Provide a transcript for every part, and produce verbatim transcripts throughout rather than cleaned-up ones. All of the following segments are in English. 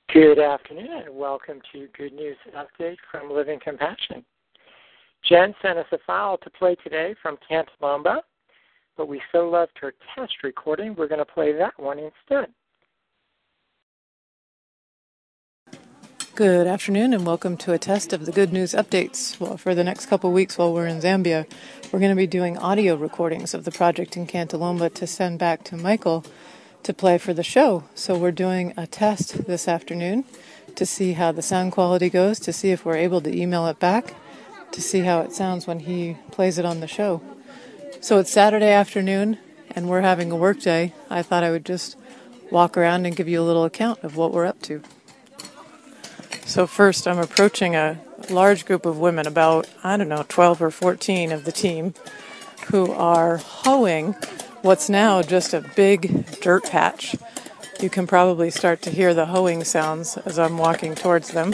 Good afternoon and welcome to Good News Update from Living Compassion. Jen sent us a file to play today from Cantalomba, but we so loved her test recording, we're going to play that one instead. Good afternoon and welcome to a test of the Good News Updates. Well, for the next couple weeks while we're in Zambia, we're going to be doing audio recordings of the project in Cantalomba to send back to Michael to play for the show. So we're doing a test this afternoon to see how the sound quality goes, to see if we're able to email it back, to see how it sounds when he plays it on the show. So it's Saturday afternoon and we're having a work day. I thought I would just walk around and give you a little account of what we're up to. So first I'm approaching a large group of women, about, I don't know, twelve or fourteen of the team, who are hoeing what's now just a big dirt patch. You can probably start to hear the hoeing sounds as I'm walking towards them.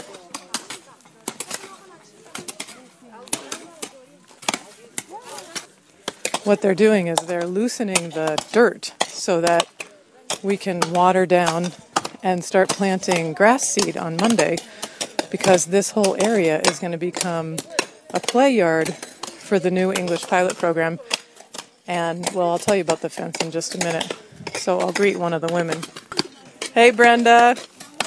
What they're doing is they're loosening the dirt so that we can water down and start planting grass seed on Monday, because this whole area is going to become a play yard for the new English pilot program. And, well, I'll tell you about the fence in just a minute. So I'll greet one of the women. Hey, Brenda.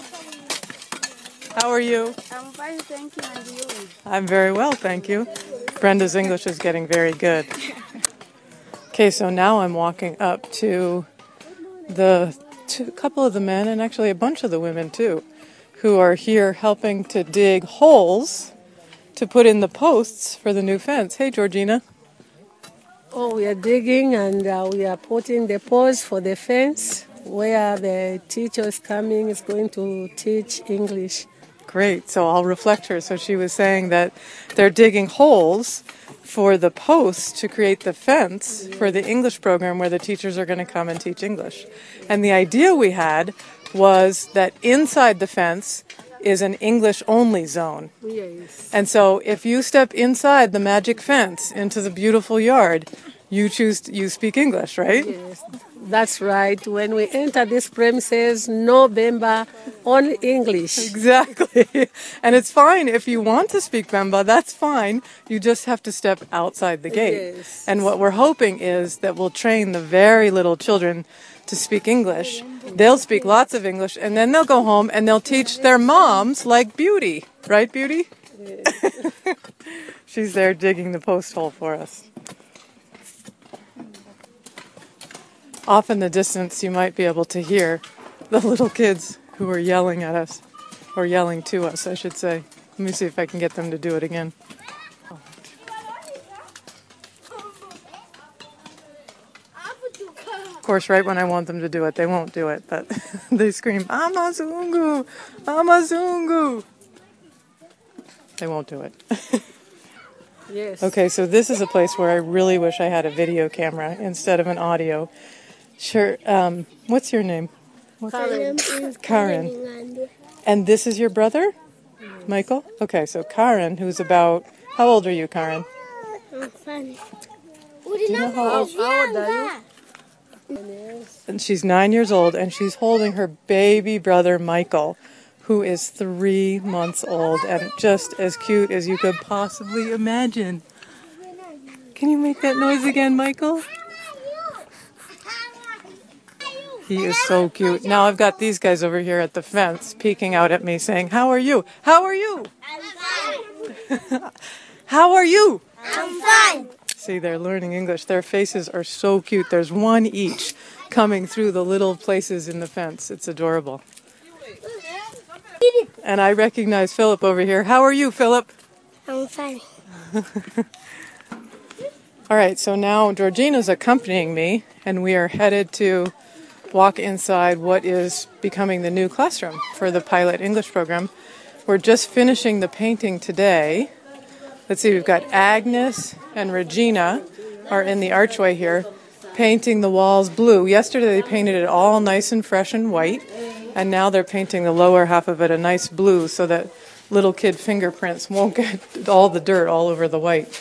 How are you? I'm fine, thank you. And you? I'm very well, thank you. Brenda's English is getting very good. Okay, so now I'm walking up to the two, couple of the men, and actually a bunch of the women too, who are here helping to dig holes to put in the posts for the new fence. Hey, Georgina. Oh, we are digging and uh, we are putting the posts for the fence where the teacher is coming is going to teach English. Great. So I'll reflect her. So she was saying that they're digging holes for the posts to create the fence for the English program where the teachers are going to come and teach English. And the idea we had was that inside the fence is an English-only zone. Yes. And so if you step inside the magic fence into the beautiful yard, you choose to, you speak English, right? Yes, that's right. When we enter this premises, no Bemba, only English. Exactly. And it's fine if you want to speak Bemba, that's fine. You just have to step outside the gate. Yes. And what we're hoping is that we'll train the very little children to speak English. They'll speak lots of English, and then they'll go home and they'll teach their moms like Beauty. Right, Beauty? Yes. She's there digging the post hole for us. Off in the distance, you might be able to hear the little kids who are yelling at us, or yelling to us, I should say. Let me see if I can get them to do it again. Of course, right when I want them to do it, they won't do it, but they scream, Amazungu! Amazungu! They won't do it. Yes. Okay, so this is a place where I really wish I had a video camera instead of an audio. Sure, um, what's your name? What's Karen. Karen. And this is your brother? Yes. Michael? Okay, so Karen, who's about, how old are you, Karen? I'm fine. Do you know how old? How old are you? And she's nine years old, and she's holding her baby brother, Michael, who is three months old and just as cute as you could possibly imagine. Can you make that noise again, Michael? He is so cute. Now I've got these guys over here at the fence peeking out at me saying, how are you? How are you? I'm fine. How are you? I'm fine. See, they're learning English. Their faces are so cute. There's one each coming through the little places in the fence. It's adorable. And I recognize Philip over here. How are you, Philip? I'm fine. All right, so now Georgina's accompanying me, and we are headed to walk inside what is becoming the new classroom for the pilot English program. We're just finishing the painting today. Let's see, we've got Agnes and Regina are in the archway here painting the walls blue. Yesterday they painted it all nice and fresh and white, and now they're painting the lower half of it a nice blue so that little kid fingerprints won't get all the dirt all over the white.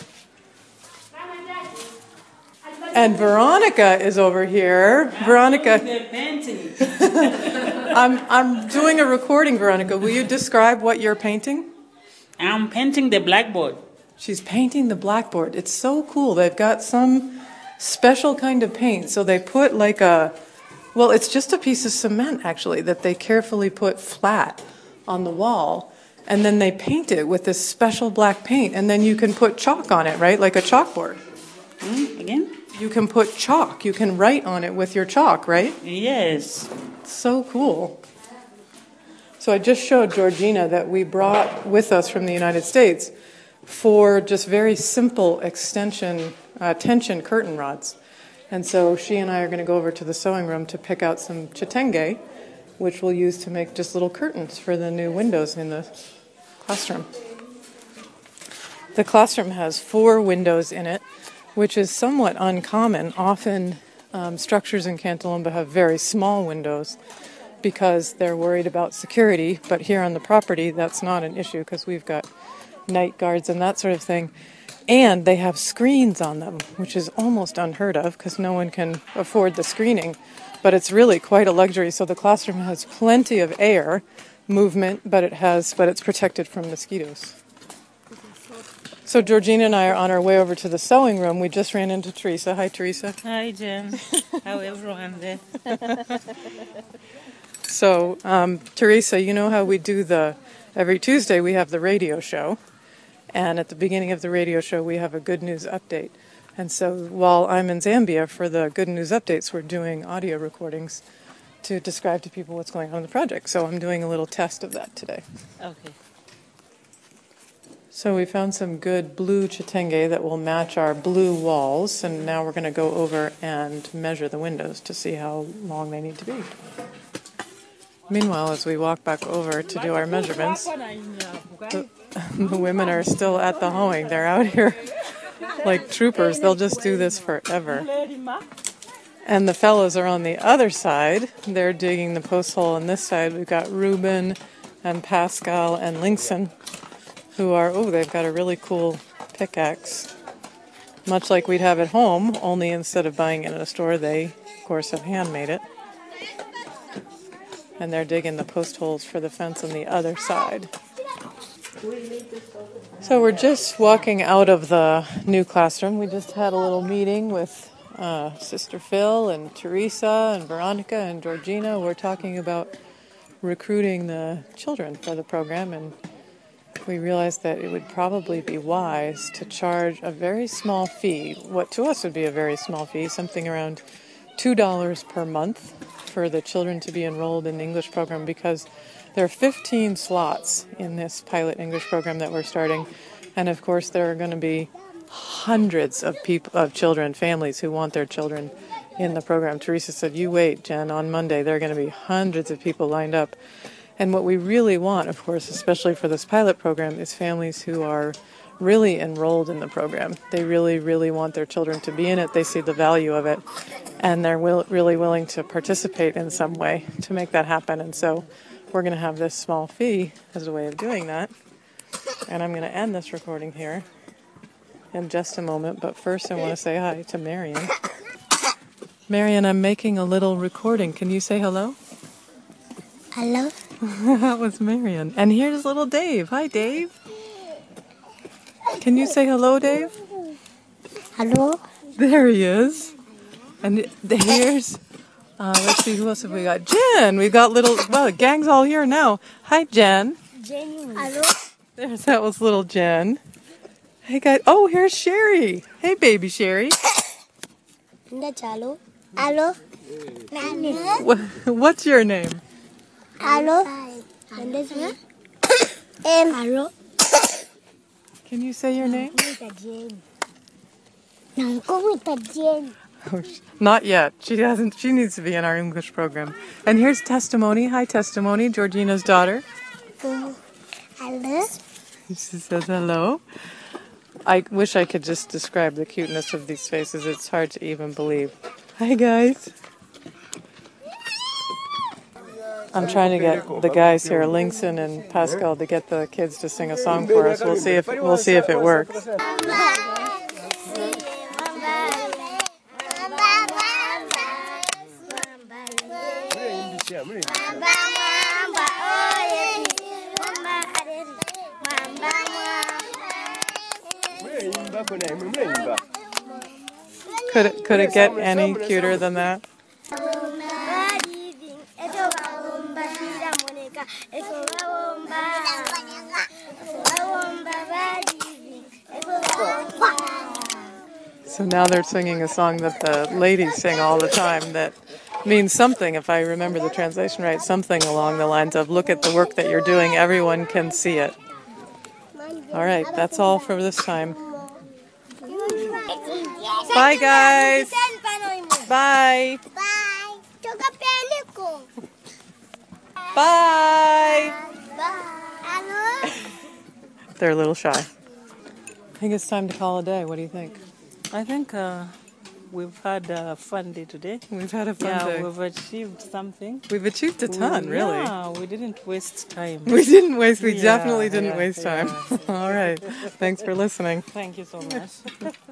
And Veronica is over here. Veronica. I'm I'm doing a recording, Veronica. Will you describe what you're painting? I'm painting the blackboard. She's painting the blackboard. It's so cool. They've got some special kind of paint. So they put like a, well, it's just a piece of cement, actually, that they carefully put flat on the wall. And then they paint it with this special black paint. And then you can put chalk on it, right? Like a chalkboard. Mm, again? You can put chalk. You can write on it with your chalk, right? Yes. So cool. So I just showed Georgina that we brought with us from the United States for just very simple extension, uh, tension curtain rods. And so she and I are going to go over to the sewing room to pick out some chitenge, which we'll use to make just little curtains for the new windows in the classroom. The classroom has four windows in it, which is somewhat uncommon. Often um, structures in Cantalumba have very small windows because they're worried about security, but here on the property that's not an issue because we've got night guards and that sort of thing. And they have screens on them, which is almost unheard of because no one can afford the screening, but it's really quite a luxury. So the classroom has plenty of air movement, but it has but it's protected from mosquitoes. So Georgina and I are on our way over to the sewing room. We just ran into Teresa. Hi, Teresa. Hi, Jen. How everyone there? So, um, Teresa, you know how we do the, every Tuesday we have the radio show, and at the beginning of the radio show we have a good news update. And so while I'm in Zambia for the good news updates, we're doing audio recordings to describe to people what's going on in the project. So I'm doing a little test of that today. Okay. So we found some good blue chitenge that will match our blue walls, and now we're going to go over and measure the windows to see how long they need to be. Meanwhile, as we walk back over to do our measurements, the, the women are still at the hoeing. They're out here like troopers. They'll just do this forever. And the fellows are on the other side. They're digging the post hole on this side. We've got Ruben and Pascal and Linkson, who are, oh, they've got a really cool pickaxe. Much like we'd have at home, only instead of buying it in a store, they, of course, have handmade it. And they're digging the post holes for the fence on the other side. So we're just walking out of the new classroom. We just had a little meeting with uh, Sister Phil and Teresa and Veronica and Georgina. We're talking about recruiting the children for the program, and we realized that it would probably be wise to charge a very small fee, what to us would be a very small fee, something around two dollars per month for the children to be enrolled in the English program, because there are fifteen slots in this pilot English program that we're starting, and of course there are going to be hundreds of people, of children, families who want their children in the program. Teresa said, you wait, Jen, on Monday there are going to be hundreds of people lined up. And what we really want, of course, especially for this pilot program, is families who are really enrolled in the program. They really, really want their children to be in it. They see the value of it, and they're will, really willing to participate in some way to make that happen. And so we're going to have this small fee as a way of doing that. And I'm going to end this recording here in just a moment. But first I want to say hi to Marion. Marion, I'm making a little recording. Can you say hello? Hello. That was Marion. And here's little Dave. Hi, Dave. Can you say hello, Dave? Hello. There he is. And here's, uh, let's see, who else have we got? Jen. We've got little, well, the gang's all here now. Hi, Jen. Hello. There's, that was little Jen. Hey, guys. Oh, here's Sherry. Hey, baby Sherry. Hello. Hello. What, what's your name? Hello. And this one? Um, hello. Can you say your name? Oh, not yet. She hasn't. She needs to be in our English program. And here's Testimony. Hi, Testimony. Georgina's daughter. Hello. She says hello. I wish I could just describe the cuteness of these faces. It's hard to even believe. Hi, guys. I'm trying to get the guys here, Linkson and Pascal, to get the kids to sing a song for us. We'll see if we'll see if it works. Bye. Could it, could it get any cuter than that? So now they're singing a song that the ladies sing all the time that means something, if I remember the translation right, something along the lines of, look at the work that you're doing, everyone can see it. All right, that's all for this time. Bye, guys. Bye. Bye. Joga pele Bye. Hello. They're a little shy. I think it's time to call a day. What do you think? I think uh, we've had a fun day today. We've had a fun yeah, day. we've achieved something. We've achieved a ton, we, really. Yeah, we didn't waste time. We didn't waste, we Yeah, definitely didn't yeah, waste time. yeah. All right. Thanks for listening. Thank you so much.